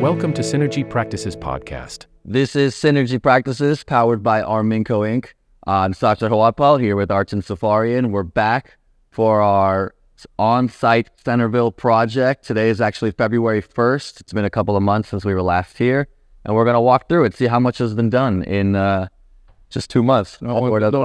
Welcome to Synergy Practices Podcast. This is Synergy Practices, powered by Arminco Inc. I'm Sacha Hawatpal here with Artin Safarian. We're back for our on-site Centerville project. Today is actually February 1st. It's been a couple of months since we were last here, and we're going to walk through it, see how much has been done in just 2 months. Come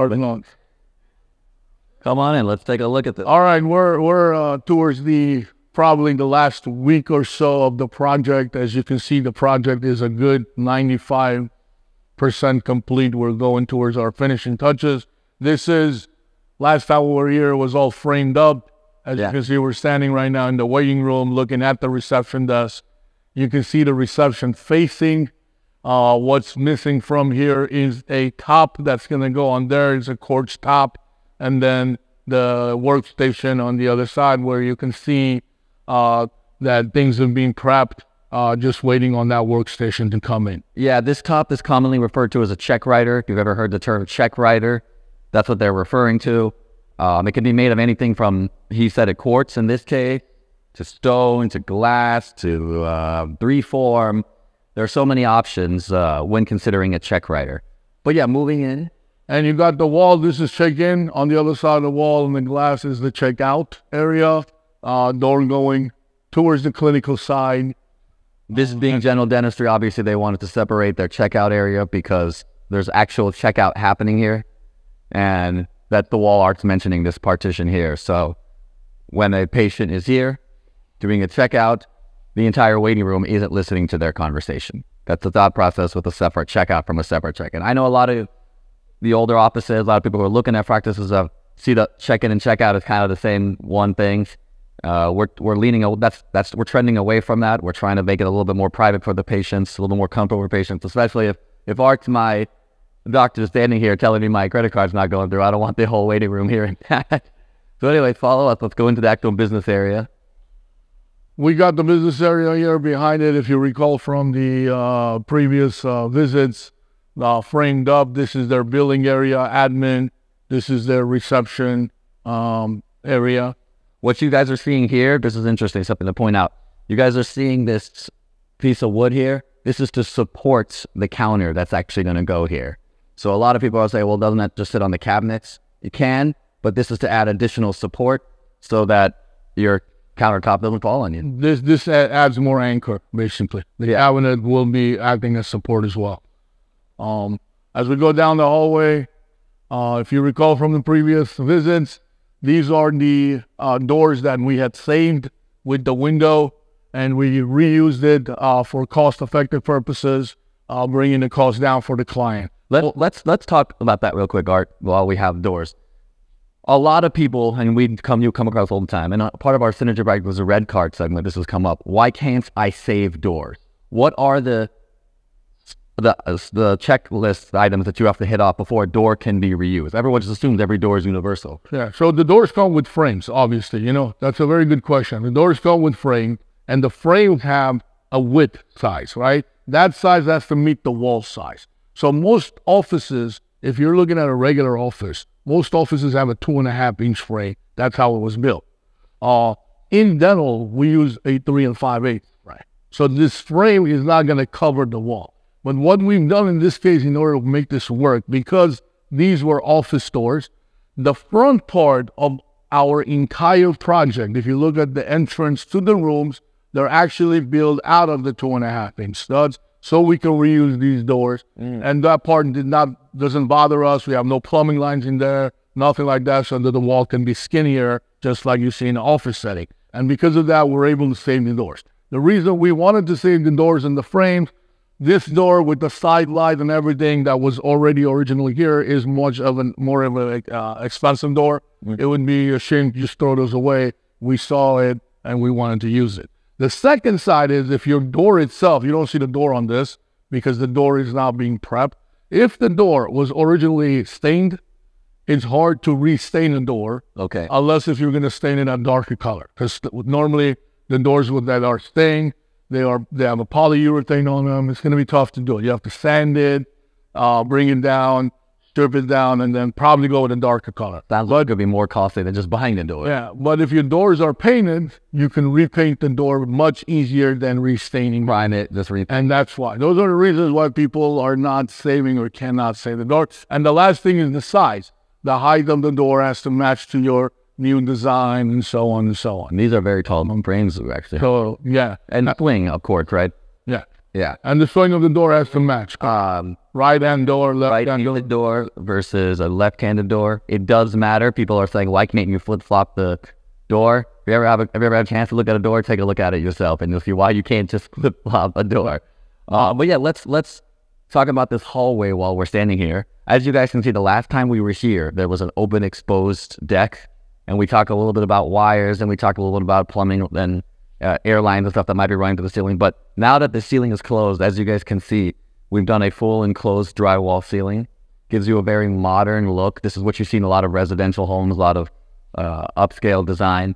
on in, let's take a look at this. All right, we're towards probably the last week or so of the project. As you can see, the project is a good 95% complete. We're going towards our finishing touches. This is, last time we were here, it was all framed up. As you can see, we're standing right now in the waiting room looking at the reception desk. You can see the reception facing. What's missing from here is a top that's going to go on there. It's a quartz top. And then the workstation on the other side where you can see that things are being prepped, just waiting on that workstation to come in. Yeah, this top is commonly referred to as a check writer. If you've ever heard the term check writer, that's what they're referring to. It can be made of anything from, he said, a quartz in this case, to stone, to glass, to 3form. There are so many options when considering a check writer. But yeah, moving in. And you got the wall. This is check-in. On the other side of the wall and the glass is the check-out area. Door going towards the clinical side. This being general dentistry, obviously they wanted to separate their checkout area because there's actual checkout happening here. And that's the wall Art's mentioning, this partition here. So when a patient is here doing a checkout, the entire waiting room isn't listening to their conversation. That's the thought process with a separate checkout from a separate check-in. I know a lot of the older offices, a lot of people who are looking at practices of see the check-in and check-out as kind of the same one thing. We're trending away from that. We're trying to make it a little bit more private for the patients, a little more comfortable for patients, especially if Art's my doctor standing here telling me my credit card's not going through. I don't want the whole waiting room here. So anyway, follow up. Let's go into the actual business area. We got the business area here behind it. If you recall from the previous visits, framed up. This is their billing area, admin. This is their reception area. What you guys are seeing here, this is interesting, something to point out. You guys are seeing this piece of wood here. This is to support the counter that's actually going to go here. So a lot of people will say, well, doesn't that just sit on the cabinets? It can, but this is to add additional support so that your countertop doesn't fall on you. This adds more anchor, basically. The cabinet will be acting as support as well. As we go down the hallway, if you recall from the previous visits, these are the doors that we had saved with the window, and we reused it for cost-effective purposes, bringing the cost down for the client. Let's talk about that real quick, Art, while we have doors. A lot of people, and you come across all the time, and part of our Synergy Break was a red card segment. This has come up. Why can't I save doors? What are the checklist items that you have to hit off before a door can be reused? Everyone just assumes every door is universal. Yeah, so the doors come with frames, obviously. That's a very good question. The doors come with frame, and the frame have a width size, right? That size has to meet the wall size. So most offices, if you're looking at a regular office, most offices have a 2.5-inch frame. That's how it was built. In dental, we use a 3 5/8, right? So this frame is not going to cover the wall. But what we've done in this case in order to make this work, because these were office doors, the front part of our entire project, if you look at the entrance to the rooms, they're actually built out of the 2.5-inch studs, so we can reuse these doors. And that part doesn't bother us. We have no plumbing lines in there, nothing like that, so that the wall can be skinnier, just like you see in an office setting. And because of that, we're able to save the doors. The reason we wanted to save the doors and the frames, this door with the side light and everything that was already originally here is more of an expensive door. It would be a shame to just throw those away. We saw it and we wanted to use it. The second side is if your door itself, you don't see the door on this because the door is now being prepped. If the door was originally stained, it's hard to restain a door. Okay. Unless if you're going to stain it a darker color. Because normally the doors that are stained, they have a polyurethane on them. It's going to be tough to do it. You have to sand it, bring it down, strip it down, and then probably go with a darker color. Sounds like it could be more costly than just buying the door. Yeah, but if your doors are painted, you can repaint the door much easier than restaining. Prime it, just And that's why. Those are the reasons why people are not saving or cannot save the door. And the last thing is the size. The height of the door has to match to your new design and so on and so on. And these are very tall frames, actually. So, yeah. And swing, of course, right? Yeah. Yeah. And the swing of the door has to match. Right-hand door, left-hand door. Right-handed door versus a left-handed door. It does matter. People are saying, why can't you flip-flop the door? Have you ever had a chance to look at a door? Take a look at it yourself, and you'll see why you can't just flip-flop a door. But yeah, let's talk about this hallway while we're standing here. As you guys can see, the last time we were here, there was an open exposed deck, and we talked a little bit about wires, and we talked a little bit about plumbing and air lines and stuff that might be running to the ceiling. But now that the ceiling is closed, as you guys can see, we've done a full enclosed drywall ceiling. Gives you a very modern look. This is what you see in a lot of residential homes, a lot of upscale design.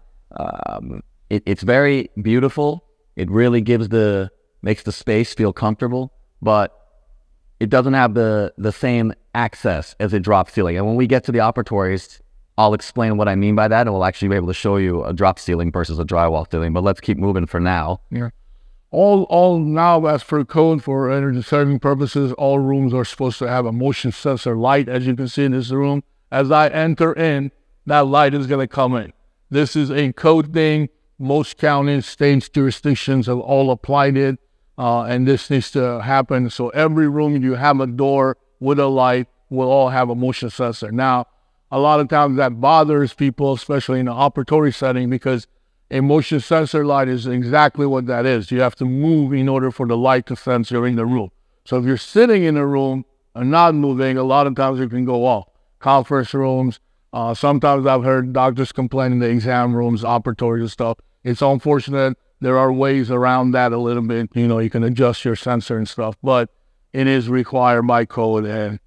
It's very beautiful. It really makes the space feel comfortable, but it doesn't have the same access as a drop ceiling. And when we get to the operatories, I'll explain what I mean by that, and we'll actually be able to show you a drop ceiling versus a drywall ceiling. But let's keep moving for now. Yeah. All now, as for code, for energy saving purposes, all rooms are supposed to have a motion sensor light. As you can see in this room, as I enter in, that light is going to come in. This is a code thing. Most counties, states, jurisdictions have all applied it, and this needs to happen. So every room you have a door with a light will all have a motion sensor. Now, a lot of times that bothers people, especially in an operatory setting, because a motion sensor light is exactly what that is. You have to move in order for the light to sense you're in the room. So if you're sitting in a room and not moving, a lot of times it can go off. Conference rooms, sometimes I've heard doctors complain in the exam rooms, operatories and stuff. It's unfortunate. There are ways around that a little bit. You can adjust your sensor and stuff, but it is required by code. And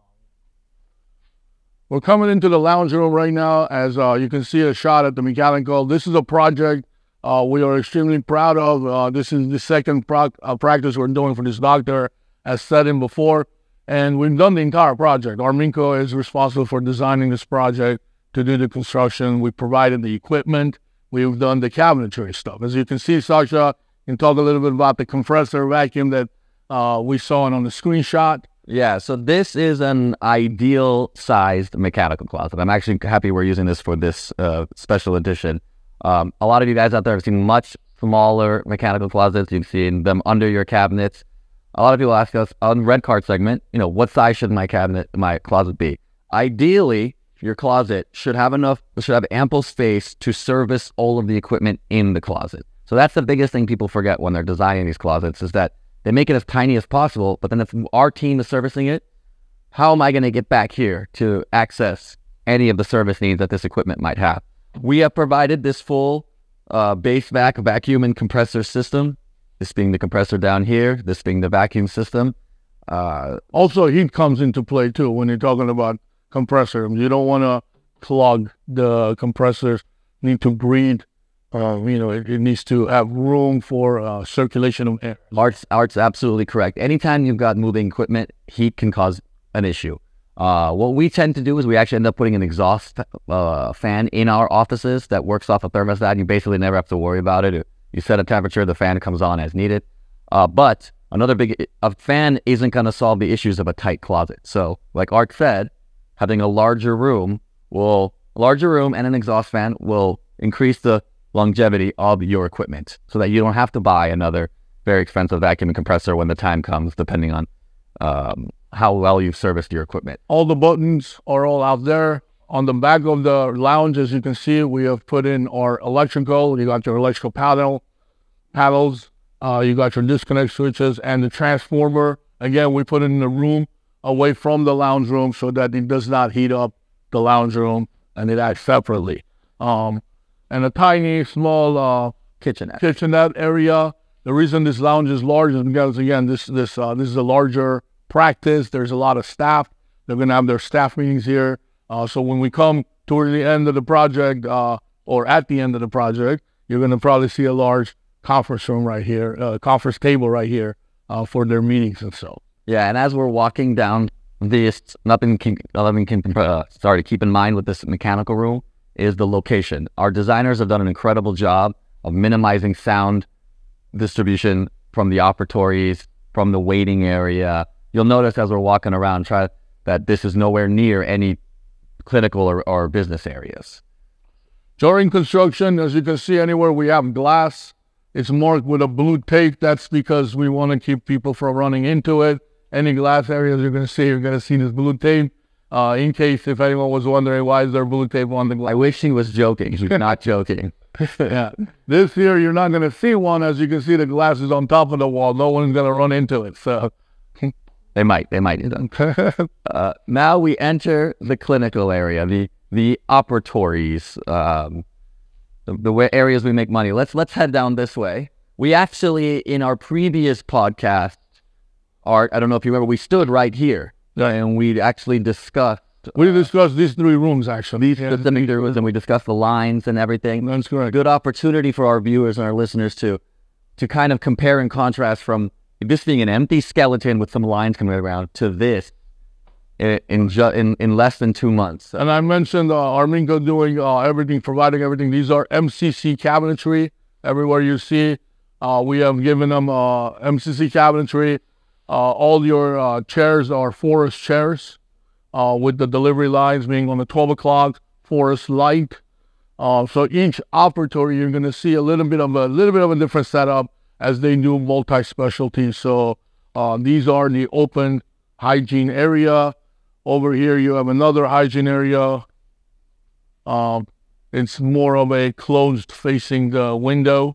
we're coming into the lounge room right now. As you can see a shot at the mechanical. This is a project we are extremely proud of. This is the second practice we're doing for this doctor, as said in before. And we've done the entire project. Arminco is responsible for designing this project to do the construction. We provided the equipment. We've done the cabinetry stuff. As you can see, Sasha can talk a little bit about the compressor vacuum that we saw on the screenshot. Yeah, so this is an ideal sized mechanical closet. I'm actually happy we're using this for this special edition. A lot of you guys out there have seen much smaller mechanical closets. You've seen them under your cabinets. A lot of people ask us on Red Card segment, what size should my closet be? Ideally, your closet should have ample space to service all of the equipment in the closet. So that's the biggest thing people forget when they're designing these closets, is that they make it as tiny as possible, but then if our team is servicing it, how am I going to get back here to access any of the service needs that this equipment might have? We have provided this full base vacuum and compressor system, this being the compressor down here, this being the vacuum system. Also, heat comes into play too when you're talking about compressor. You don't want to clog the compressors. Need to breathe. It needs to have room for circulation of air. Art's absolutely correct. Anytime you've got moving equipment, heat can cause an issue. What we tend to do is we actually end up putting an exhaust fan in our offices that works off a thermostat. You basically never have to worry about it. You set a temperature, the fan comes on as needed. But a fan isn't going to solve the issues of a tight closet. So, like Art said, having a larger room and an exhaust fan will increase the longevity of your equipment, so that you don't have to buy another very expensive vacuum compressor when the time comes, depending on how well you've serviced your equipment. All the buttons are all out there. On the back of the lounge, as you can see, we have put in our electrical. You got your electrical panels. You got your disconnect switches and the transformer. Again, we put it in the room away from the lounge room so that it does not heat up the lounge room, and it acts separately. And a tiny, small kitchenette area. The reason this lounge is large is because, again, this is a larger practice. There's a lot of staff. They're going to have their staff meetings here. So when we come toward the end of the project, or at the end of the project, you're going to probably see a large conference room right here, conference table right here for their meetings and so. Yeah, and as we're walking down Nothing can keep in mind with this mechanical room is the location. Our designers have done an incredible job of minimizing sound distribution from the operatories, from the waiting area. You'll notice as we're walking around that this is nowhere near any clinical or business areas. During construction, as you can see anywhere we have glass, it's marked with a blue tape. That's because we want to keep people from running into it. Any glass areas you're going to see this blue tape. In case if anyone was wondering why is there blue tape on the glass. I wish he was joking. He's not joking. Yeah. This year you're not going to see one. As you can see, the glass is on top of the wall. No one's going to run into it. So they might. Now we enter the clinical area, the operatories, the areas we make money. Let's head down this way. We actually, in our previous podcast, Art, I don't know if you remember, we stood right here and we actually discussed. We discussed these three rooms actually. Specific rooms, and we discussed the lines and everything. That's correct. Good opportunity for our viewers and our listeners to kind of compare and contrast from this being an empty skeleton with some lines coming around to this in less than 2 months. And I mentioned Arminco doing everything, providing everything. These are MCC cabinetry. Everywhere you see, we have given them MCC cabinetry. All your chairs are Forest chairs, with the delivery lines being on the 12 o'clock Forest light. So each operatory, you're going to see a little bit of a different setup as they do multi-specialty. So these are the open hygiene area. Over here, you have another hygiene area. It's more of a closed facing window.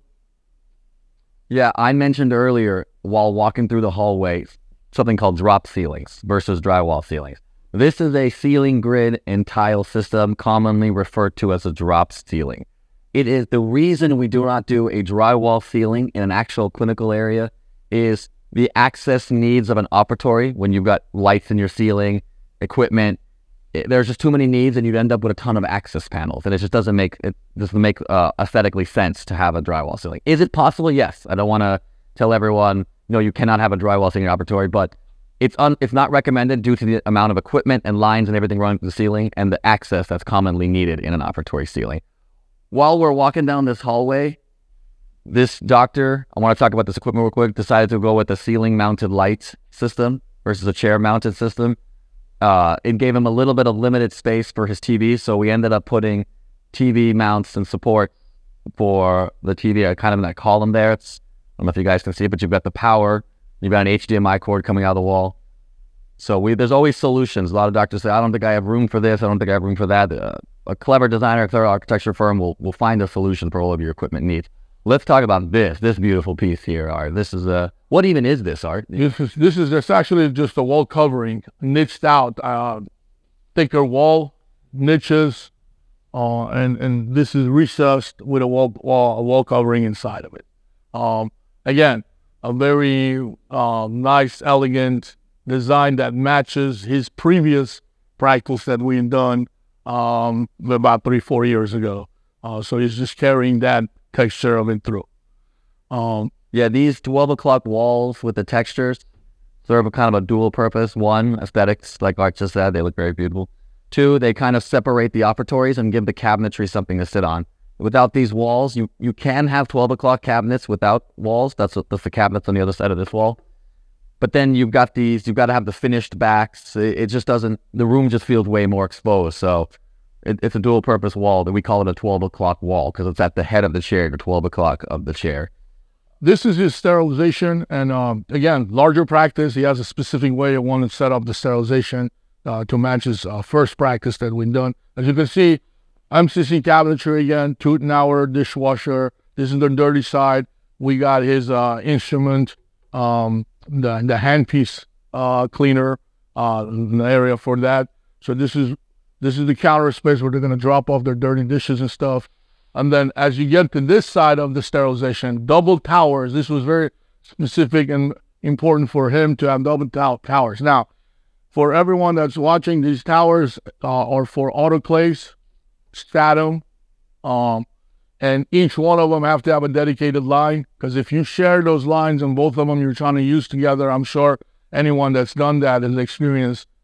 Yeah, I mentioned earlier while walking through the hallway something called drop ceilings versus drywall ceilings. This is a ceiling grid and tile system commonly referred to as a drop ceiling. It is the reason we do not do a drywall ceiling in an actual clinical area is the access needs of an operatory when you've got lights in your ceiling, equipment. There's just too many needs and you'd end up with a ton of access panels, and it just doesn't make aesthetically sense to have a drywall ceiling. Is it possible? Yes. I don't want to tell everyone, no, you cannot have a drywall ceiling operatory, but it's not recommended due to the amount of equipment and lines and everything running through the ceiling and the access that's commonly needed in an operatory ceiling. While we're walking down this hallway, this doctor, I want to talk about this equipment real quick, decided to go with a ceiling-mounted light system versus a chair-mounted system. It gave him a little bit of limited space for his TV, so we ended up putting TV mounts and support for the TV, kind of in that column there. I don't know if you guys can see it, but you've got the power, you've got an HDMI cord coming out of the wall. So there's always solutions. A lot of doctors say, I don't think I have room for this, I don't think I have room for that. A clever designer, a clever architecture firm will find a solution for all of your equipment needs. Let's talk about this beautiful piece here, Art. This is what even is this, Art? This is actually just a wall covering, niched out, thicker wall, niches, and this is recessed with a wall covering inside of it. Again, a very nice, elegant design that matches his previous practice that we had done about 3-4 years ago. So he's just carrying that texture of it through. Yeah, these 12 o'clock walls with the textures serve a kind of a dual purpose. One, aesthetics, like Art just said, they look very beautiful. Two, they kind of separate the operatories and give the cabinetry something to sit on. Without these walls, you can have 12 o'clock cabinets without walls. That's the cabinets on the other side of this wall. But then you've got to have the finished backs. It just doesn't, the room just feels way more exposed. So it's a dual purpose wall that we call it a 12 o'clock wall because it's at the head of the chair, the 12 o'clock of the chair. This is his sterilization. And again, larger practice. He has a specific way he wanted to set up the sterilization to match his first practice that we've done. As you can see, MCC cabinetry again, Teutenauer dishwasher. This is the dirty side. We got his instrument, the handpiece cleaner, an area for that. So this is the counter space where they're going to drop off their dirty dishes and stuff. And then as you get to this side of the sterilization, double towers. This was very specific and important for him to have double towers. Now, for everyone that's watching, these towers are for autoclaves, stratum, and each one of them have to have a dedicated line, because if you share those lines and both of them you're trying to use together, I'm sure anyone that's done that has experienced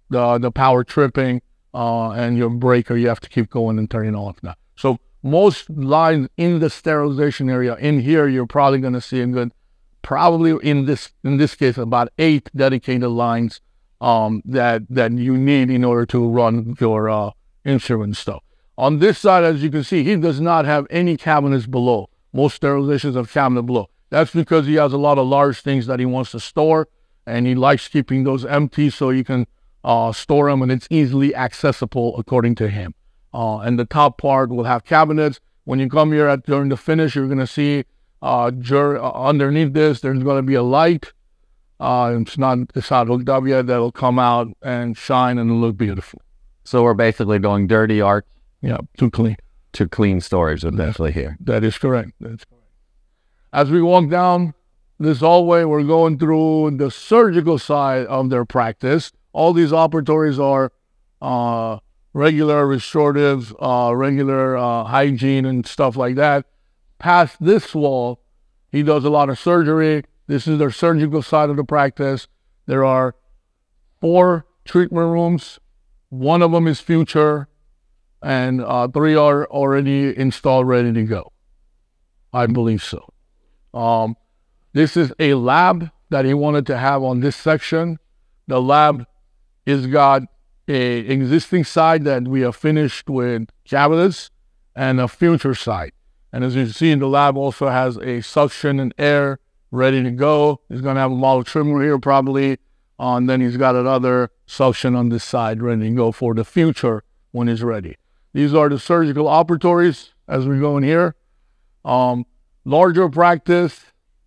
the power tripping, and your breaker, you have to keep going and turning off now. So most lines in the sterilization area, in here, you're probably going to see a good, probably in this case, about 8 dedicated lines that you need in order to run your instrument stuff. On this side, as you can see, he does not have any cabinets below. Most sterilizations have cabinet below. That's because he has a lot of large things that he wants to store, and he likes keeping those empty so you can store them and it's easily accessible according to him. And the top part will have cabinets. When you come here during the finish, you're going to see underneath this, there's going to be a light. It's not hooked up yet. That'll come out and shine and look beautiful. So we're basically going dirty art Yeah, to clean. to clean storage eventually here. That is correct. That's correct. As we walk down this hallway, we're going through the surgical side of their practice. All these operatories are regular restorative, regular hygiene and stuff like that. Past this wall, he does a lot of surgery. This is their surgical side of the practice. There are 4 treatment rooms. 1 of them is future, and 3 are already installed, ready to go. I believe so. This is a lab that he wanted to have on this section. The lab has got a existing side that we have finished with cabinets and a future side. And as you see, the lab also has a suction and air ready to go. He's going to have a model trimmer here probably. And then he's got another suction on this side ready to go for the future when it's ready. These are the surgical operatories as we go in here. Larger practice.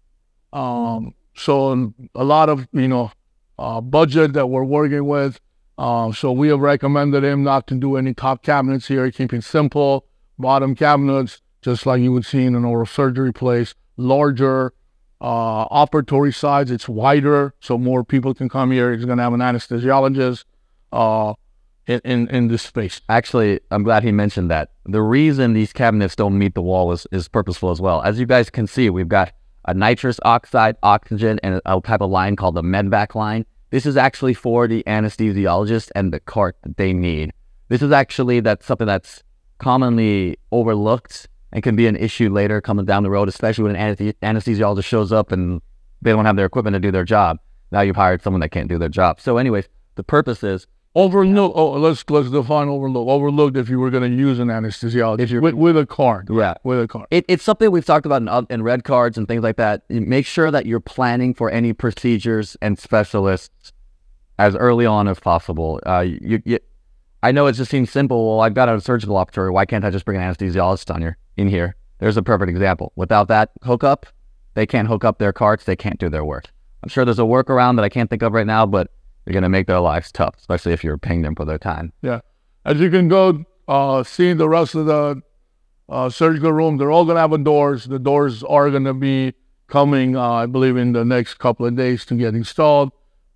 So a lot of, budget that we're working with. So we have recommended him not to do any top cabinets here, keep it simple. Bottom cabinets, just like you would see in an oral surgery place. Larger operatory sides, it's wider, so more people can come here. He's going to have an anesthesiologist in this space. Actually, I'm glad he mentioned that. The reason these cabinets don't meet the wall is purposeful as well. As you guys can see, we've got a nitrous oxide, oxygen, and a type of line called the medvac line. This is actually for the anesthesiologist and the cart that they need. This is actually something that's commonly overlooked and can be an issue later coming down the road, especially when an anesthesiologist shows up and they don't have their equipment to do their job. Now you've hired someone that can't do their job. So anyways, the purpose is overlook. Oh, let's define overlook. Overlooked if you were going to use an anesthesiologist with a card. Yeah, with a card. It's something we've talked about in red cards and things like that. Make sure that you're planning for any procedures and specialists as early on as possible. I know it just seems simple. Well, I've got a surgical operatory. Why can't I just bring an anesthesiologist in here? There's a perfect example. Without that hookup, they can't hook up their carts. They can't do their work. I'm sure there's a workaround that I can't think of right now, but you're going to make their lives tough, especially if you're paying them for their time. Yeah. As you can go see the rest of the surgical room, they're all going to have doors. The doors are going to be coming, I believe, in the next couple of days to get installed.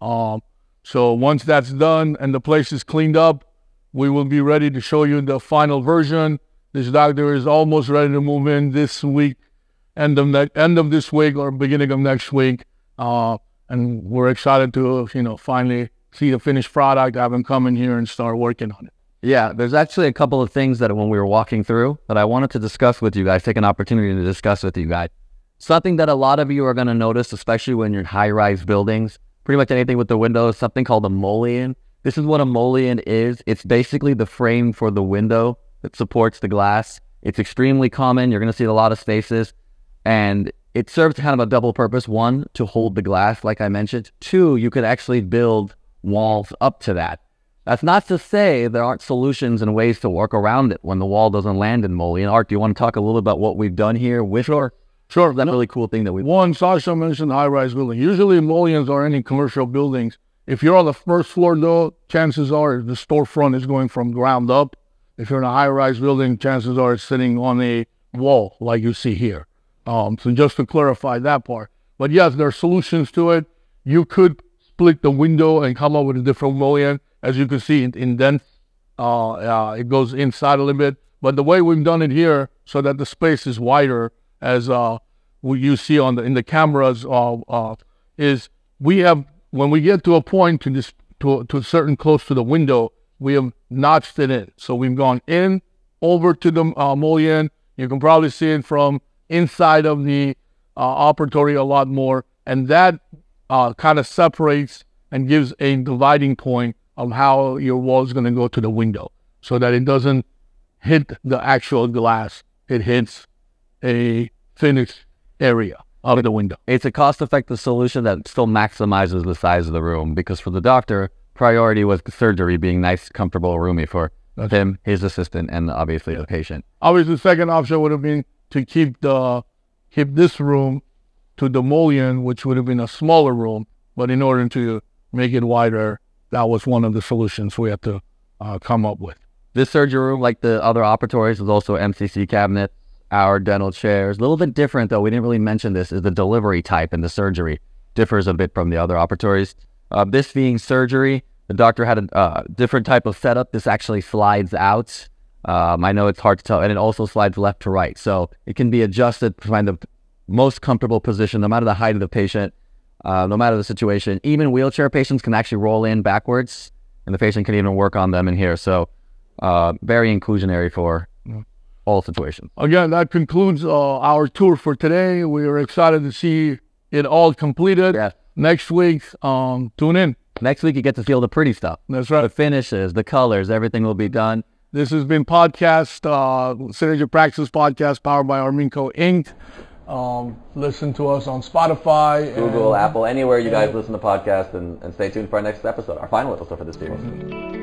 So once that's done and the place is cleaned up, we will be ready to show you the final version. This doctor is almost ready to move in this week, end of this week or beginning of next week. And we're excited to, finally see the finished product, have him come in here and start working on it. Yeah, there's actually a couple of things that when we were walking through that I wanted to discuss with you guys, take an opportunity to discuss with you guys. Something that a lot of you are going to notice, especially when you're in high-rise buildings, pretty much anything with the windows, something called a mullion. This is what a mullion is. It's basically the frame for the window that supports the glass. It's extremely common. You're going to see it in a lot of spaces. And it serves kind of a double purpose. 1, to hold the glass, like I mentioned. 2, you could actually build walls up to that. That's not to say there aren't solutions and ways to work around it when the wall doesn't land in mullion. Art, do you want to talk a little about what we've done here with Sure. that really cool thing that we've One, Sasha mentioned high-rise building. Usually mullions are any commercial buildings. If you're on the first floor, though, chances are the storefront is going from ground up. If you're in a high-rise building, chances are it's sitting on a wall like you see here. So just to clarify that part. But yes, there are solutions to it. You could split the window and come up with a different mullion. As you can see, it indents. It goes inside a little bit. But the way we've done it here, so that the space is wider, as you see in the cameras, is we have, when we get to a point to to a certain close to the window, we have notched it in. So we've gone in over to the mullion. You can probably see it from inside of the operatory a lot more. And that kind of separates and gives a dividing point of how your wall is going to go to the window so that it doesn't hit the actual glass. It hits a finished area of the window. It's a cost-effective solution that still maximizes the size of the room, because for the doctor, priority was the surgery being nice, comfortable, roomy for him, his assistant, and obviously the patient. Obviously, the second option would have been to keep this room to the mullion, which would have been a smaller room. But in order to make it wider, that was one of the solutions we had to come up with. This surgery room, like the other operatories, is also MCC cabinets, our dental chairs. A little bit different, though. We didn't really mention this, is the delivery type in the surgery differs a bit from the other operatories. This being surgery, the doctor had a different type of setup. This actually slides out. I know it's hard to tell, and it also slides left to right. So it can be adjusted to find the most comfortable position, no matter the height of the patient, no matter the situation. Even wheelchair patients can actually roll in backwards, and the patient can even work on them in here. So very inclusionary for all situations. Again, that concludes our tour for today. We are excited to see it all completed. Yeah. Next week, tune in. Next week, you get to feel the pretty stuff. That's right. The finishes, the colors, everything will be done. This has been Synergy Practices Podcast, powered by Arminco Inc. Listen to us on Spotify, Google, Apple, anywhere you guys listen to podcasts, and stay tuned for our next episode, our final episode for this series.